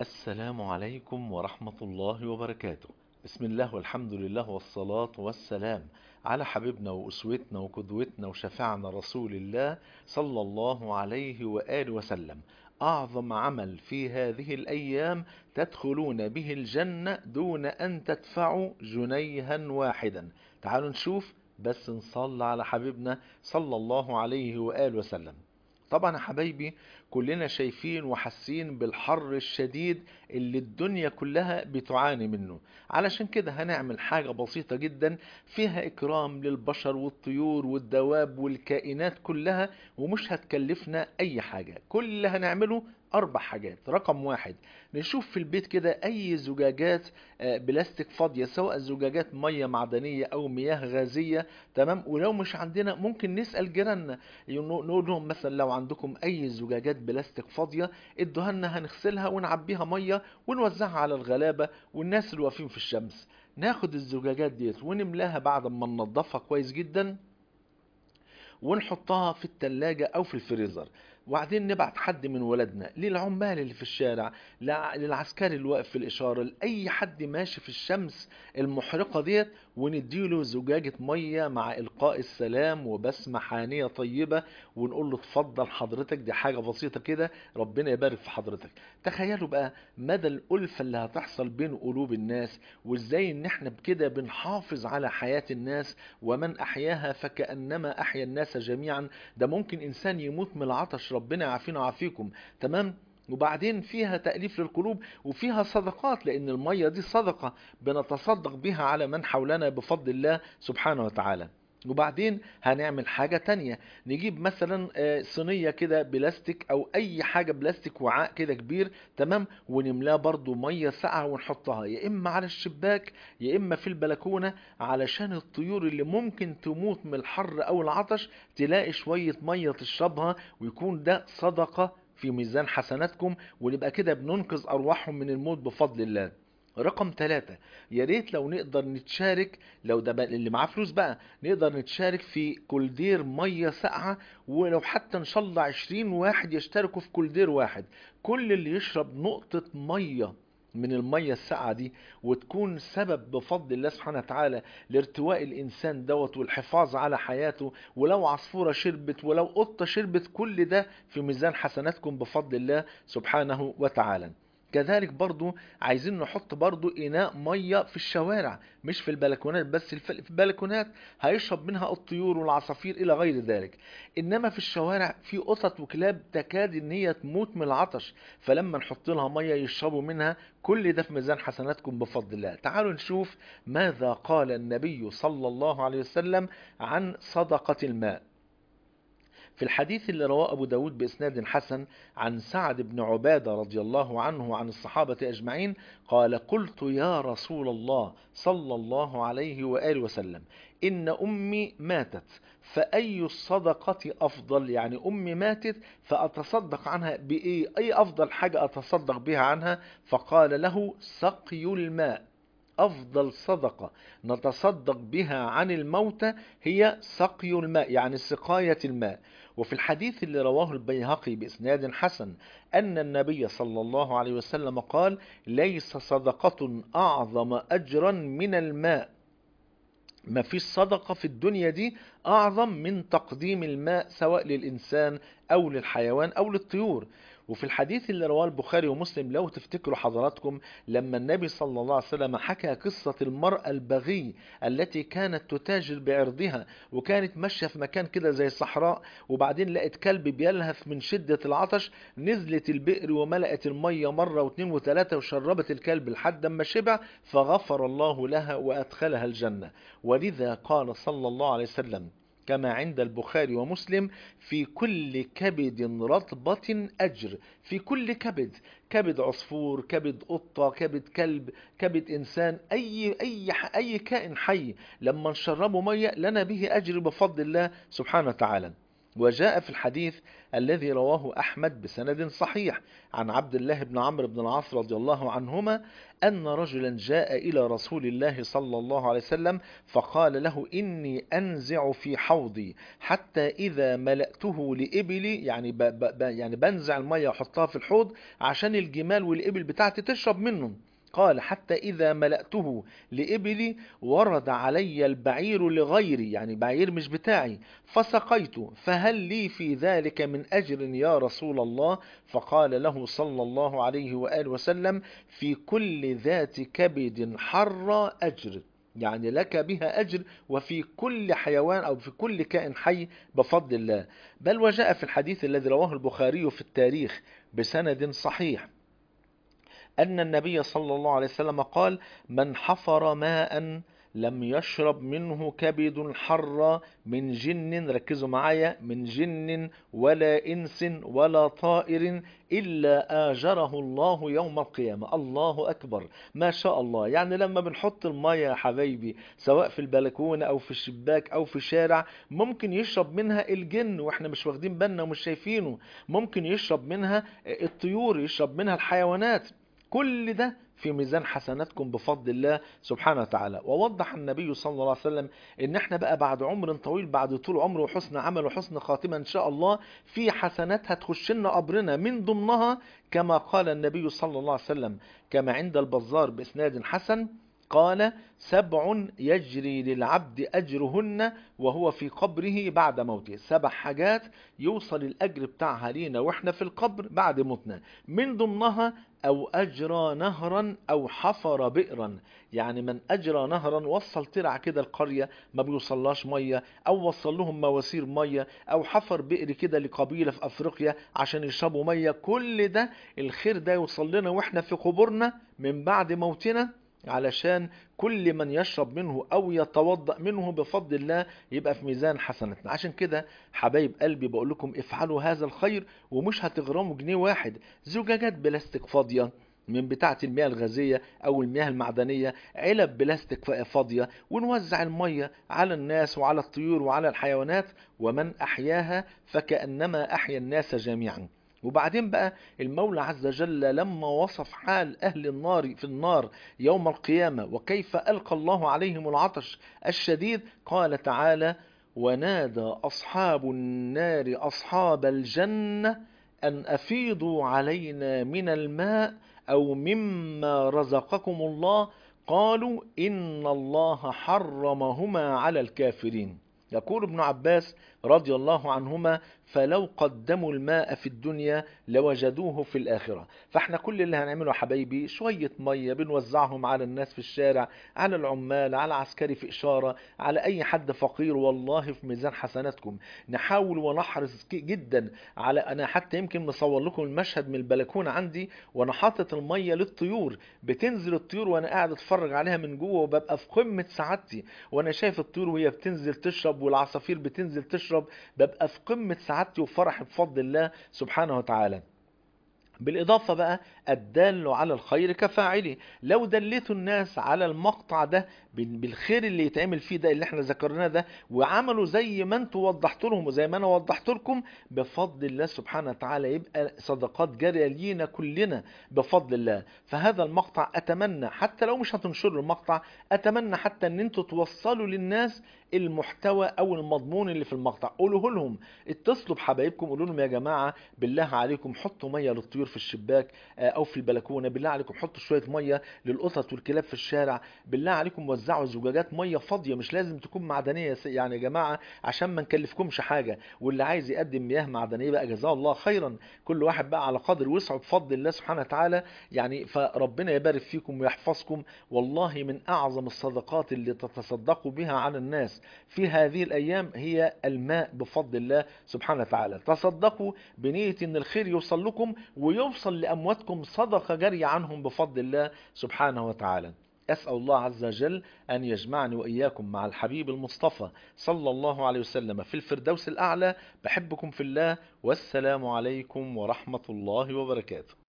السلام عليكم ورحمة الله وبركاته. بسم الله والحمد لله والصلاة والسلام على حبيبنا وأسوتنا وقدوتنا وشفعنا رسول الله صلى الله عليه وآله وسلم. أعظم عمل في هذه الأيام تدخلون به الجنة دون أن تدفعوا جنيها واحدا. تعالوا نشوف، بس نصلي على حبيبنا صلى الله عليه وآله وسلم. طبعا يا حبايبي، كلنا شايفين وحاسين بالحر الشديد اللي الدنيا كلها بتعاني منه. علشان كده هنعمل حاجة بسيطة جدا فيها إكرام للبشر والطيور والدواب والكائنات كلها، ومش هتكلفنا أي حاجة. كل اللي هنعمله 4 حاجات. رقم 1، نشوف في البيت كده أي زجاجات بلاستيك فاضية، سواء زجاجات مية معدنية أو مياه غازية. تمام. ولو مش عندنا ممكن نسأل جيراننا، نقول لهم مثلا لو عندكم اي زجاجات بلاستيك فاضيه ادوها لنا، هنغسلها ونعبيها ميه ونوزعها على الغلابه والناس اللي واقفين في الشمس. ناخد الزجاجات ديت ونملاها بعد ما ننضفها كويس جدا، ونحطها في التلاجة او في الفريزر. وبعدين نبعت حد من ولادنا للعمال اللي في الشارع، للعسكري اللي واقف في الإشارة، لأي حد ماشي في الشمس المحرقة ديت، ونديله زجاجة مية مع إلقاء السلام وبسمة حانية طيبة، ونقول له اتفضل حضرتك، دي حاجة بسيطة كده، ربنا يبارك في حضرتك. تخيلوا بقى مدى الألفة اللي هتحصل بين قلوب الناس، وازاي ان احنا بكده بنحافظ على حياة الناس. ومن أحياها فكأنما أحيا الناس جميعا. ده ممكن إنسان يموت من العطش، ربنا يعافينا ويعافيكم. تمام. وبعدين فيها تأليف للقلوب، وفيها صدقات، لأن المية دي صدقة بنتصدق بها على من حولنا بفضل الله سبحانه وتعالى. وبعدين هنعمل حاجة تانية، نجيب مثلا صينية كده بلاستيك او اي حاجة بلاستيك، وعاء كده كبير، تمام، ونملاه برضو مية ساقعة، ونحطها يا اما على الشباك يا اما في البلكونة، علشان الطيور اللي ممكن تموت من الحر او العطش تلاقي شوية مية تشربها، ويكون ده صدقة في ميزان حسناتكم، ونبقى كده بننقذ ارواحهم من الموت بفضل الله. رقم 3، يا ريت لو نقدر نتشارك، لو ده بقى اللي معاه فلوس بقى، نقدر نتشارك في كولدير مية ساقعة، ولو حتى ان شاء الله 20 واحد يشتركوا في كولدير واحد. كل اللي يشرب نقطة مية من المية الساقعة دي، وتكون سبب بفضل الله سبحانه وتعالى لارتواء الإنسان دوت والحفاظ على حياته. ولو عصفورة شربت، ولو قطة شربت، كل ده في ميزان حسناتكم بفضل الله سبحانه وتعالى. كذلك برضو عايزين نحط برضو إناء مية في الشوارع، مش في البلكونات بس. في البلكونات هيشرب منها الطيور والعصافير إلى غير ذلك، إنما في الشوارع في قطط وكلاب تكاد إن هي تموت من العطش، فلما نحط لها مية يشربوا منها، كل ده في ميزان حسناتكم بفضل الله. تعالوا نشوف ماذا قال النبي صلى الله عليه وسلم عن صدقة الماء. في الحديث اللي رواه أبو داود بإسناد حسن عن سعد بن عبادة رضي الله عنه وعن الصحابة أجمعين، قال: قلت يا رسول الله صلى الله عليه وآله وسلم، إن أمي ماتت، فأي الصدقة أفضل؟ يعني أمي ماتت فأتصدق عنها بإيه؟ أي أفضل حاجة أتصدق بها عنها؟ فقال له: سقي الماء. أفضل صدقة نتصدق بها عن الموتى هي سقي الماء، يعني سقاية الماء. وفي الحديث اللي رواه البيهقي بإسناد حسن أن النبي صلى الله عليه وسلم قال: ليس صدقة أعظم أجرا من الماء. ما فيش صدقة في الدنيا دي أعظم من تقديم الماء، سواء للإنسان أو للحيوان أو للطيور. وفي الحديث اللي رواه البخاري ومسلم، لو تفتكروا حضراتكم، لما النبي صلى الله عليه وسلم حكى قصة المرأة البغي التي كانت تتاجر بعرضها، وكانت ماشية في مكان كده زي صحراء، وبعدين لقت كلب بيلهث من شدة العطش، نزلت البئر وملأت المية مرة واثنين وثلاثة وشربت الكلب لحد ما شبع، فغفر الله لها وأدخلها الجنة. ولذا قال صلى الله عليه وسلم كما عند البخاري ومسلم: في كل كبد رطبة أجر. في كل كبد، كبد عصفور، كبد قطة، كبد كلب، كبد إنسان، أي كائن حي، لما نشربه مية لنا به أجر بفضل الله سبحانه وتعالى. وجاء في الحديث الذي رواه أحمد بسند صحيح عن عبد الله بن عمرو بن العاص رضي الله عنهما أن رجلا جاء إلى رسول الله صلى الله عليه وسلم فقال له: إني أنزع في حوضي حتى إذا ملأته لإبلي، يعني يعني بنزع المية وحطها في الحوض عشان الجمال والإبل بتاعتي تشرب منه. قال: حتى إذا ملأته لإبلي ورد علي البعير لغيري، يعني بعير مش بتاعي، فسقيت، فهل لي في ذلك من أجر يا رسول الله؟ فقال له صلى الله عليه وآله وسلم: في كل ذات كبد حر أجر، يعني لك بها أجر، وفي كل حيوان أو في كل كائن حي بفضل الله. بل وجاء في الحديث الذي رواه البخاري في التاريخ بسند صحيح أن النبي صلى الله عليه وسلم قال: من حفر ماء لم يشرب منه كبد حر من جن، ركزوا معايا، من جن ولا إنس ولا طائر إلا آجره الله يوم القيامة. الله أكبر، ما شاء الله. يعني لما بنحط المية يا حبايبي سواء في البلكونة أو في الشباك أو في شارع، ممكن يشرب منها الجن وإحنا مش واخدين بالنا ومش شايفينه، ممكن يشرب منها الطيور، يشرب منها الحيوانات. كل ده في ميزان حسناتكم بفضل الله سبحانه وتعالى. ووضح النبي صلى الله عليه وسلم ان احنا بقى بعد عمر طويل، بعد طول عمر وحسن عمل وحسن خاتمة ان شاء الله، في حسنات هتخش لنا قبرنا، من ضمنها كما قال النبي صلى الله عليه وسلم كما عند البزار بإسناد حسن، قال: 7 يجري للعبد أجرهن وهو في قبره بعد موته. 7 حاجات يوصل الأجر بتاعها لينا وإحنا في القبر بعد موتنا، من ضمنها: أو أجرى نهرا أو حفر بئرا، يعني من أجرى نهرا، وصل ترع كده القرية ما بيوصلهاش مية، أو وصل لهم مواسير مية، أو حفر بئر كده لقبيلة في أفريقيا عشان يشربوا مية. كل ده الخير ده يوصل لنا وإحنا في قبورنا من بعد موتنا، علشان كل من يشرب منه أو يتوضأ منه بفضل الله يبقى في ميزان حسناتنا. عشان كده حبايب قلبي بقول لكم افعلوا هذا الخير، ومش هتغرموا جنيه واحد. زجاجات بلاستيك فاضية من بتاعة المياه الغازية أو المياه المعدنية، علب بلاستيك فاضية، ونوزع المية على الناس وعلى الطيور وعلى الحيوانات. ومن أحياها فكأنما أحيا الناس جميعا. وبعدين بقى المولى عز وجل لما وصف حال أهل النار في النار يوم القيامة وكيف ألقى الله عليهم العطش الشديد، قال تعالى: ونادى أصحاب النار أصحاب الجنة أن أفيضوا علينا من الماء أو مما رزقكم الله، قالوا إن الله حرمهما على الكافرين. يقول ابن عباس رضي الله عنهما: فلو قدموا الماء في الدنيا لوجدوه في الآخرة. فاحنا كل اللي هنعمله يا حبايبي شوية مية بنوزعهم على الناس في الشارع، على العمال، على عسكري في إشارة، على أي حد فقير، والله في ميزان حسناتكم. نحاول ونحرص جدا على، أنا حتى يمكن مصور لكم المشهد من البلكونة عندي وأنا حاطط المية للطيور، بتنزل الطيور وأنا قاعد أتفرج عليها من جوه، وببقى في قمة سعادتي وأنا شايف الطيور وهي بتنزل تشرب والعصافير بتنزل تشرب، ببقى في قمة سعادتي وفرحي بفضل الله سبحانه وتعالى. بالإضافة بقى الدال على الخير كفاعله. لو دلتوا الناس على المقطع ده بالخير اللي يتعمل فيه ده اللي احنا ذكرناه ده، وعملوا زي ما انتوا وضحت لهم وزي ما انا وضحت لكم، بفضل الله سبحانه وتعالى يبقى صدقات جارية لينا كلنا بفضل الله. فهذا المقطع اتمنى حتى لو مش هتنشروا المقطع، اتمنى حتى ان انتوا توصلوا للناس المحتوى او المضمون اللي في المقطع. قولوه لهم، اتصلوا بحبايبكم قولوا لهم: يا جماعة بالله عليكم حطوا مية للطيور في الشباك او في البلكونه، بالله عليكم حطوا شويه ميه للقطط والكلاب في الشارع، بالله عليكم وزعوا زجاجات ميه فاضيه، مش لازم تكون معدنيه يعني يا جماعه عشان ما نكلفكمش حاجه. واللي عايز يقدم مياه معدنيه بقى جزاه الله خيرا، كل واحد بقى على قدر وسعه بفضل الله سبحانه وتعالى. يعني فربنا يبارك فيكم ويحفظكم. والله من اعظم الصدقات اللي تتصدقوا بها على الناس في هذه الايام هي الماء بفضل الله سبحانه وتعالى. تصدقوا بنيه ان الخير يوصل لكم ويوصل لأمواتكم صدقة جارية عنهم بفضل الله سبحانه وتعالى. أسأل الله عز وجل أن يجمعني وإياكم مع الحبيب المصطفى صلى الله عليه وسلم في الفردوس الأعلى. بحبكم في الله، والسلام عليكم ورحمة الله وبركاته.